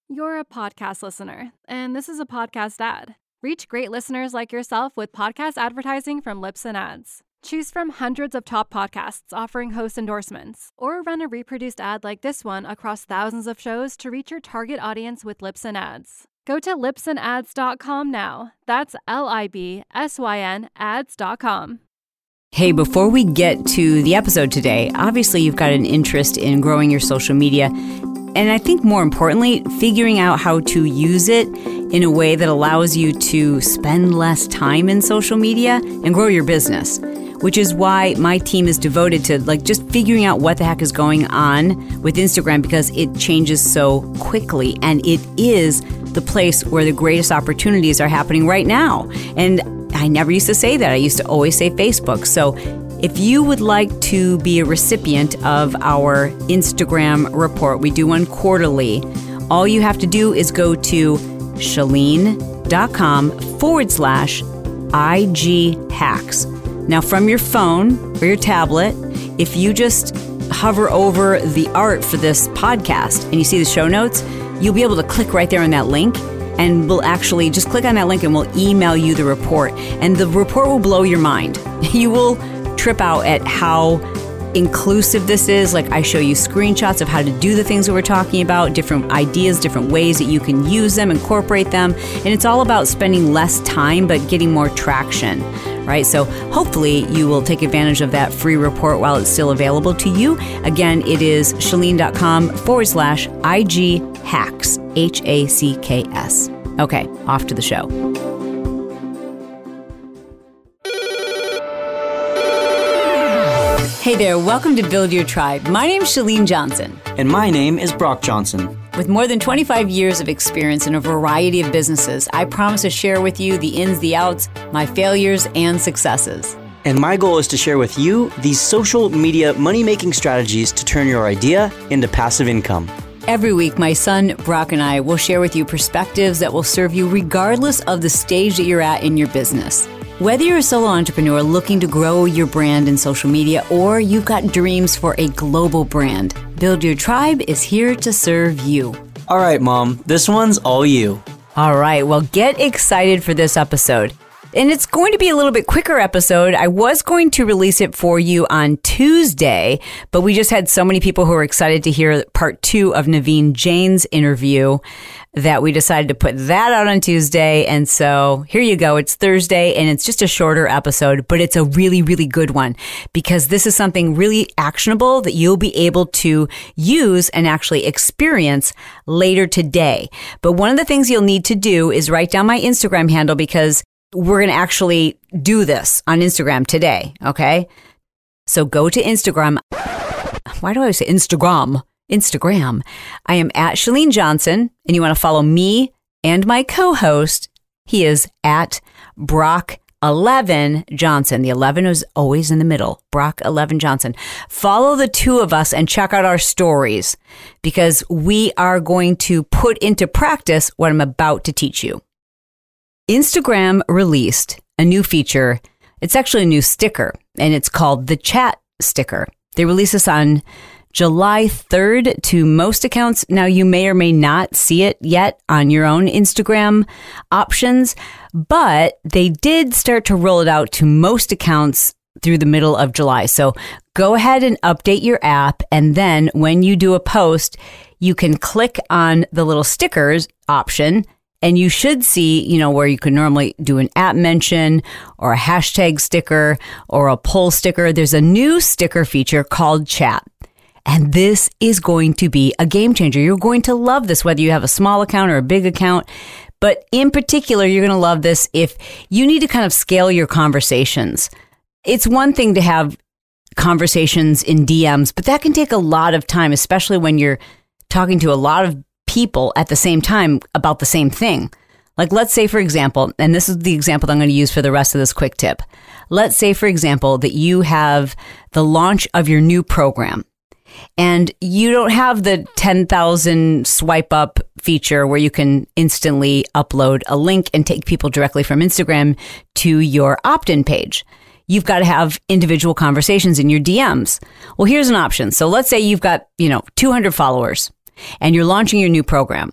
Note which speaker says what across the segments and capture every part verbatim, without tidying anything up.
Speaker 1: You're a podcast listener, and this is a podcast ad. Reach great listeners like yourself with podcast advertising from Libsyn Ads. Choose from hundreds of top podcasts offering host endorsements, or run a reproduced ad like this one across thousands of shows to reach your target audience with Libsyn Ads. Go to libsyn ads dot com now. That's L I B S Y N ads dot com.
Speaker 2: Hey, before we get to the episode today, obviously you've got an interest in growing your social media. And I think more importantly, figuring out how to use it in a way that allows you to spend less time in social media and grow your business, which is why my team is devoted to like just figuring out what the heck is going on with Instagram, because it changes so quickly and it is the place where the greatest opportunities are happening right now. And I never used to say that. I used to always say Facebook. So if you would like to be a recipient of our Instagram report, we do one quarterly. All you have to do is go to chalene.com forward slash IG hacks. Now from your phone or your tablet, if you just hover over the art for this podcast and you see the show notes, you'll be able to click right there on that link. And we'll actually just click on that link and we'll email you the report. And the report will blow your mind. You will trip out at how inclusive this is. Like, I show you screenshots of how to do the things that we're talking about, different ideas, different ways that you can use them, incorporate them. And it's all about spending less time, but getting more traction, right? So hopefully you will take advantage of that free report while it's still available to you. Again, it is chalene.com forward slash IG hacks, H A C K S. Okay, off to the show. Hey there, welcome to Build Your Tribe. My name's Chalene Johnson.
Speaker 3: And my name is Brock Johnson.
Speaker 2: With more than twenty-five years of experience in a variety of businesses, I promise to share with you the ins, the outs, my failures, and successes.
Speaker 3: And my goal is to share with you these social media money-making strategies to turn your idea into passive income.
Speaker 2: Every week, my son, Brock, and I will share with you perspectives that will serve you regardless of the stage that you're at in your business. Whether you're a solo entrepreneur looking to grow your brand in social media, or you've got dreams for a global brand, Build Your Tribe is here to serve you.
Speaker 3: All right, Mom, this one's all you.
Speaker 2: All right, well, get excited for this episode. And it's going to be a little bit quicker episode. I was going to release it for you on Tuesday, but we just had so many people who were excited to hear part two of Naveen Jain's interview that we decided to put that out on Tuesday. And so here you go. It's Thursday and it's just a shorter episode, but it's a really, really good one because this is something really actionable that you'll be able to use and actually experience later today. But one of the things you'll need to do is write down my Instagram handle because we're going to actually do this on Instagram today. Okay. So go to Instagram. Why do I always say Instagram? Instagram. I am at Chalene Johnson, and you want to follow me and my co-host. He is at Brock eleven Johnson. The eleven is always in the middle. Brock eleven Johnson. Follow the two of us and check out our stories because we are going to put into practice what I'm about to teach you. Instagram released a new feature. It's actually a new sticker, and it's called the Chat Sticker. They released this on July third to most accounts. Now, you may or may not see it yet on your own Instagram options, but they did start to roll it out to most accounts through the middle of July. So go ahead and update your app. And then when you do a post, you can click on the little stickers option and you should see, you know, where you can normally do an app mention or a hashtag sticker or a poll sticker. There's a new sticker feature called Chat. And this is going to be a game changer. You're going to love this, whether you have a small account or a big account. But in particular, you're going to love this if you need to kind of scale your conversations. It's one thing to have conversations in D Ms, but that can take a lot of time, especially when you're talking to a lot of people at the same time about the same thing. Like, let's say, for example, and this is the example that I'm going to use for the rest of this quick tip. Let's say, for example, that you have the launch of your new program. And you don't have the ten thousand swipe up feature where you can instantly upload a link and take people directly from Instagram to your opt-in page. You've got to have individual conversations in your D Ms. Well, here's an option. So let's say you've got, you know, two hundred followers and you're launching your new program.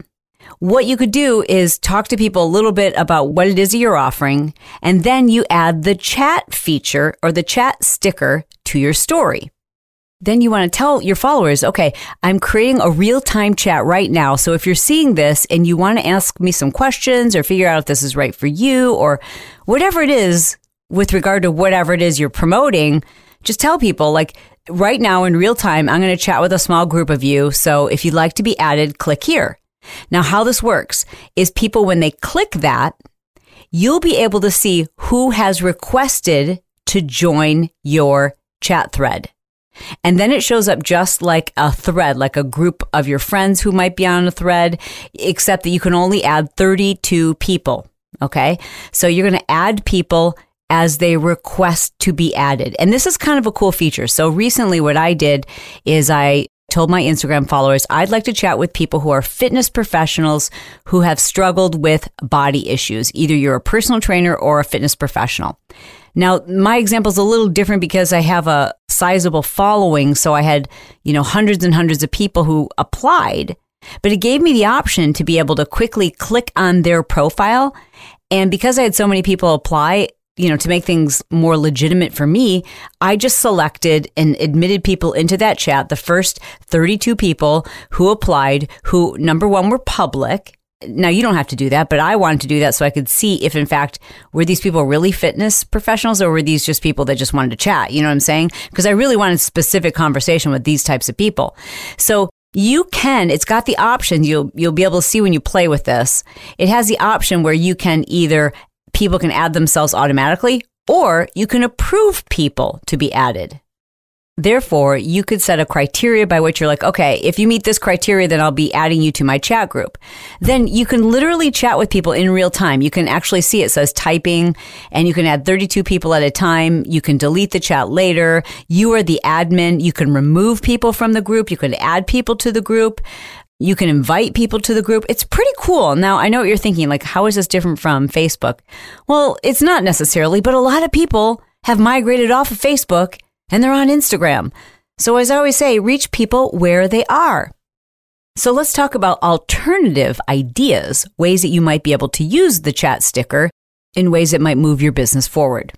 Speaker 2: What you could do is talk to people a little bit about what it is that you're offering, and then you add the chat feature or the chat sticker to your story. Then you want to tell your followers, okay, I'm creating a real-time chat right now. So if you're seeing this and you want to ask me some questions or figure out if this is right for you or whatever it is with regard to whatever it is you're promoting, just tell people like right now in real time, I'm going to chat with a small group of you. So if you'd like to be added, click here. Now, how this works is people, when they click that, you'll be able to see who has requested to join your chat thread. And then it shows up just like a thread, like a group of your friends who might be on a thread, except that you can only add thirty-two people. Okay. So you're going to add people as they request to be added. And this is kind of a cool feature. So recently what I did is I told my Instagram followers, I'd like to chat with people who are fitness professionals who have struggled with body issues. Either you're a personal trainer or a fitness professional. Now, my example is a little different because I have a sizable following. So I had, you know, hundreds and hundreds of people who applied, but it gave me the option to be able to quickly click on their profile. And because I had so many people apply, you know, to make things more legitimate for me, I just selected and admitted people into that chat. The first thirty-two people who applied, who number one were public. Now, you don't have to do that, but I wanted to do that so I could see if, in fact, were these people really fitness professionals or were these just people that just wanted to chat? You know what I'm saying? Because I really wanted specific conversation with these types of people. So you can, it's got the option, you'll, you'll be able to see when you play with this. It has the option where you can either, people can add themselves automatically, or you can approve people to be added. Therefore, you could set a criteria by which you're like, okay, if you meet this criteria, then I'll be adding you to my chat group. Then you can literally chat with people in real time. You can actually see it says typing, and you can add thirty-two people at a time. You can delete the chat later. You are the admin. You can remove people from the group. You can add people to the group. You can invite people to the group. It's pretty cool. Now, I know what you're thinking, like, how is this different from Facebook? Well, it's not necessarily, but a lot of people have migrated off of Facebook and they're on Instagram. So as I always say, reach people where they are. So let's talk about alternative ideas, ways that you might be able to use the chat sticker in ways that might move your business forward.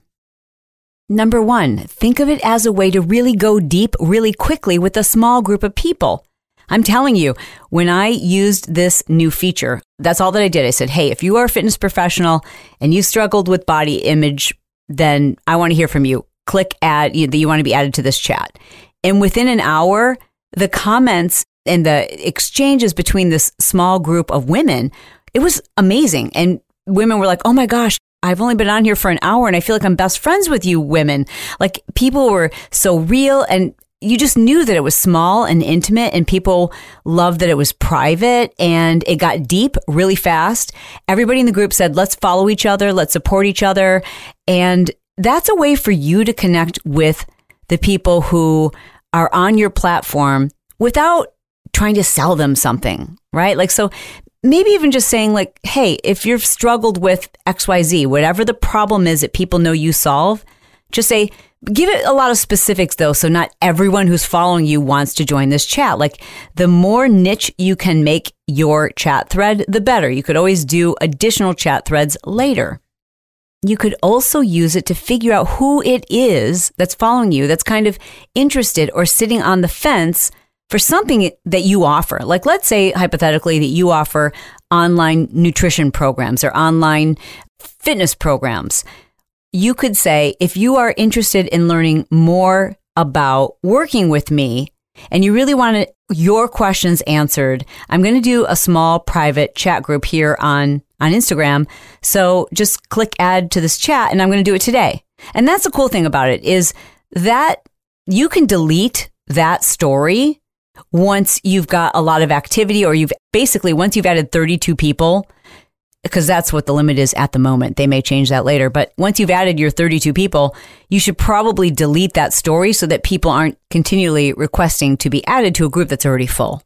Speaker 2: Number one, think of it as a way to really go deep really quickly with a small group of people. I'm telling you, when I used this new feature, that's all that I did. I said, hey, if you are a fitness professional and you struggled with body image, then I want to hear from you. Click add that you want to be added to this chat. And within an hour, the comments and the exchanges between this small group of women, it was amazing. And women were like, oh my gosh, I've only been on here for an hour and I feel like I'm best friends with you women. Like, people were so real, and you just knew that it was small and intimate, and people loved that it was private, and it got deep really fast. Everybody in the group said, let's follow each other. Let's support each other. And that's a way for you to connect with the people who are on your platform without trying to sell them something, right? Like, so maybe even just saying like, hey, if you've struggled with X Y Z, whatever the problem is that people know you solve, just say, give it a lot of specifics though. So not everyone who's following you wants to join this chat. Like, the more niche you can make your chat thread, the better. You could always do additional chat threads later. You could also use it to figure out who it is that's following you, that's kind of interested or sitting on the fence for something that you offer. Like, let's say hypothetically that you offer online nutrition programs or online fitness programs. You could say, if you are interested in learning more about working with me and you really want your questions answered, I'm going to do a small private chat group here on on Instagram. So just click add to this chat and I'm going to do it today. And that's the cool thing about it, is that you can delete that story once you've got a lot of activity, or you've basically, once you've added thirty-two people, because that's what the limit is at the moment. They may change that later. But once you've added your thirty-two people, you should probably delete that story so that people aren't continually requesting to be added to a group that's already full.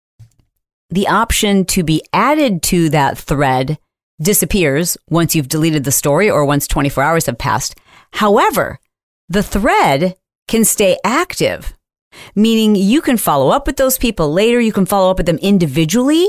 Speaker 2: The option to be added to that thread disappears once you've deleted the story or once twenty-four hours have passed. However, the thread can stay active, meaning you can follow up with those people later. You can follow up with them individually.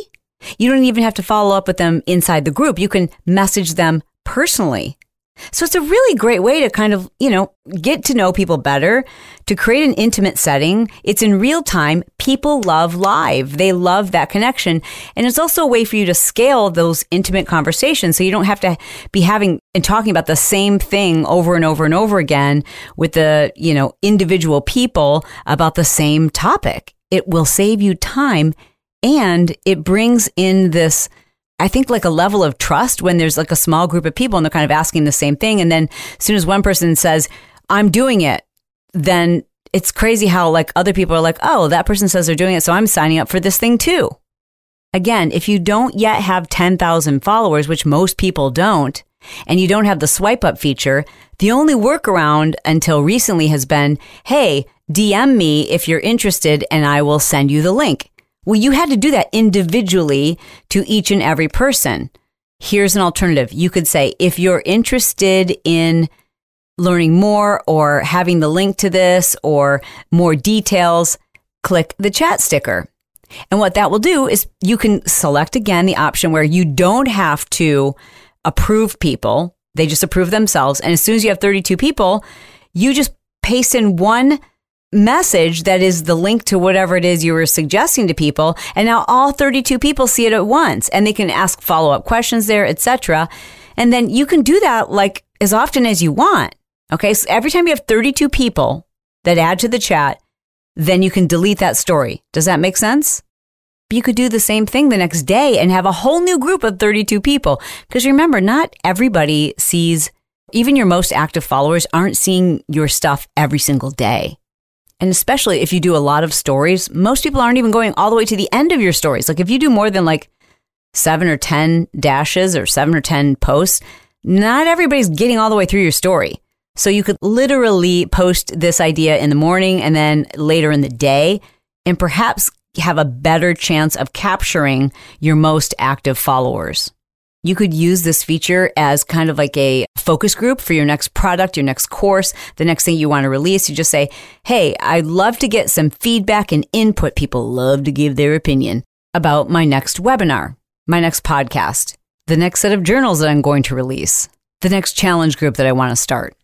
Speaker 2: You don't even have to follow up with them inside the group. You can message them personally. So it's a really great way to kind of, you know, get to know people better, to create an intimate setting. It's in real time. People love live. They love that connection. And it's also a way for you to scale those intimate conversations so you don't have to be having and talking about the same thing over and over and over again with the, you know, individual people about the same topic. It will save you time, and it brings in this, I think, like a level of trust when there's like a small group of people and they're kind of asking the same thing. And then as soon as one person says, I'm doing it, then it's crazy how like other people are like, oh, that person says they're doing it, so I'm signing up for this thing too. Again, if you don't yet have ten thousand followers, which most people don't, and you don't have the swipe up feature, the only workaround until recently has been, hey, D M me if you're interested and I will send you the link. Well, you had to do that individually to each and every person. Here's an alternative. You could say, if you're interested in learning more or having the link to this or more details, click the chat sticker. And what that will do is you can select again the option where you don't have to approve people. They just approve themselves. And as soon as you have thirty-two people, you just paste in one message that is the link to whatever it is you were suggesting to people, and now all thirty-two people see it at once, and they can ask follow-up questions there, et cetera. And then you can do that like as often as you want. Okay, so every time you have thirty-two people that add to the chat, then you can delete that story. Does that make sense? You could do the same thing the next day and have a whole new group of thirty-two people. Because remember, not everybody sees, even your most active followers aren't seeing your stuff every single day. And especially if you do a lot of stories, most people aren't even going all the way to the end of your stories. Like if you do more than like seven or ten dashes or seven or ten posts, not everybody's getting all the way through your story. So you could literally post this idea in the morning and then later in the day, and perhaps have a better chance of capturing your most active followers. You could use this feature as kind of like a focus group for your next product, your next course, the next thing you want to release. You just say, hey, I'd love to get some feedback and input. People love to give their opinion about my next webinar, my next podcast, the next set of journals that I'm going to release, the next challenge group that I want to start.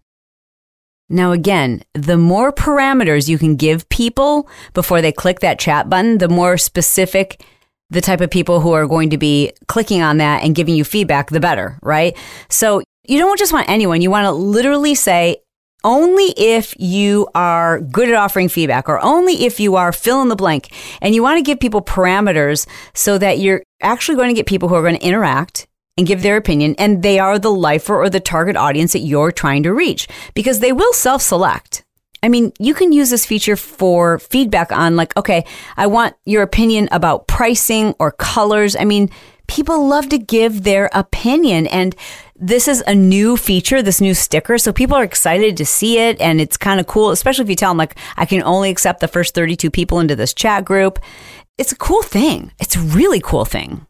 Speaker 2: Now, again, the more parameters you can give people before they click that chat button, the more specific the type of people who are going to be clicking on that and giving you feedback, the better, right? So you don't just want anyone. You want to literally say, only if you are good at offering feedback or only if you are fill in the blank. And you want to give people parameters so that you're actually going to get people who are going to interact and give their opinion, and they are the lifer or the target audience that you're trying to reach, because they will self-select. I mean, you can use this feature for feedback on like, okay, I want your opinion about pricing or colors. I mean, people love to give their opinion, and this is a new feature, this new sticker. So people are excited to see it, and it's kind of cool, especially if you tell them like, I can only accept the first thirty-two people into this chat group. It's a cool thing. It's a really cool thing.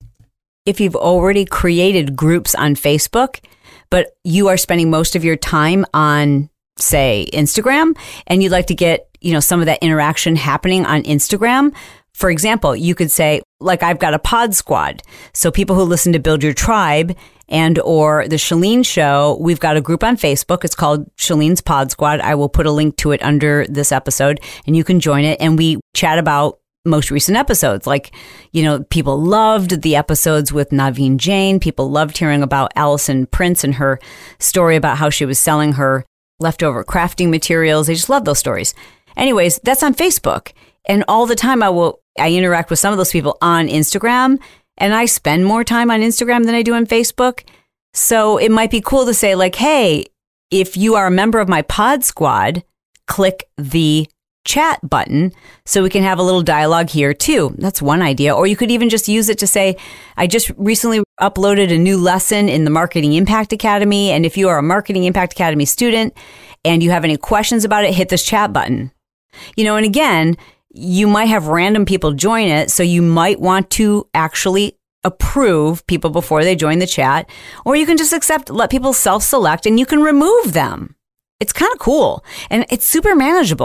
Speaker 2: If you've already created groups on Facebook, but you are spending most of your time on, say, Instagram, and you'd like to get, you know, some of that interaction happening on Instagram. For example, you could say, like, I've got a pod squad. So people who listen to Build Your Tribe and or the Chalene Show, we've got a group on Facebook. It's called Chalene's Pod Squad. I will put a link to it under this episode and you can join it. And we chat about most recent episodes. Like, you know, people loved the episodes with Naveen Jain. People loved hearing about Allison Prince and her story about how she was selling her leftover crafting materials. They just love those stories. Anyways, that's on Facebook. And all the time I will, I interact with some of those people on Instagram, and I spend more time on Instagram than I do on Facebook. So it might be cool to say like, hey, if you are a member of my pod squad, click the chat button so we can have a little dialogue here too. That's one idea. Or you could even just use it to say, I just recently uploaded a new lesson in the Marketing Impact Academy. And if you are a Marketing Impact Academy student and you have any questions about it, hit this chat button. You know, and again, you might have random people join it. So you might want to actually approve people before they join the chat, or you can just accept, let people self-select, and you can remove them. It's kind of cool. And it's super manageable.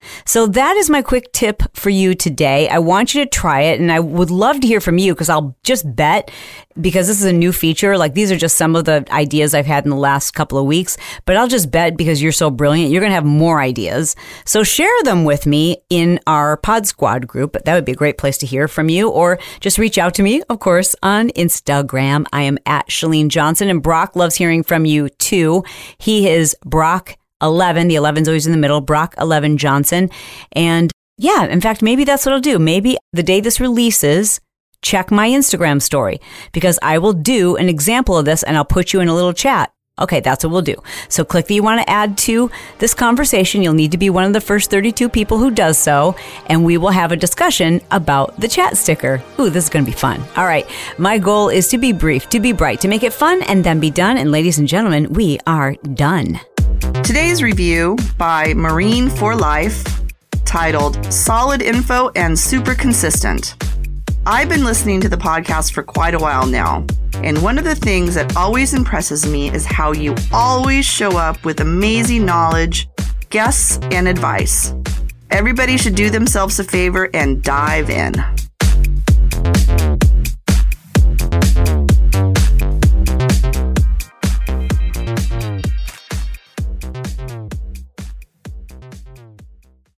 Speaker 2: So that is my quick tip for you today. I want you to try it, and I would love to hear from you because I'll just bet, because this is a new feature, like these are just some of the ideas I've had in the last couple of weeks, but I'll just bet because you're so brilliant, you're going to have more ideas. So share them with me in our Pod Squad group. That would be a great place to hear from you, or just reach out to me, of course, on Instagram. I am at Chalene Johnson, and Brock loves hearing from you too. He is Brock eleven. The eleven's always in the middle. Brock eleven Johnson. And yeah, in fact, maybe that's what I'll do. Maybe the day this releases, check my Instagram story, because I will do an example of this and I'll put you in a little chat. Okay, that's what we'll do. So click that you want to add to this conversation. You'll need to be one of the first thirty-two people who does so, and we will have a discussion about the chat sticker. Ooh, this is going to be fun. All right, my goal is to be brief, to be bright, to make it fun, and then be done. And ladies and gentlemen, we are done.
Speaker 4: Today's review by Marine for Life, titled Solid Info and Super Consistent. I've been listening to the podcast for quite a while now, and one of the things that always impresses me is how you always show up with amazing knowledge, guests, and advice. Everybody should do themselves a favor and dive in.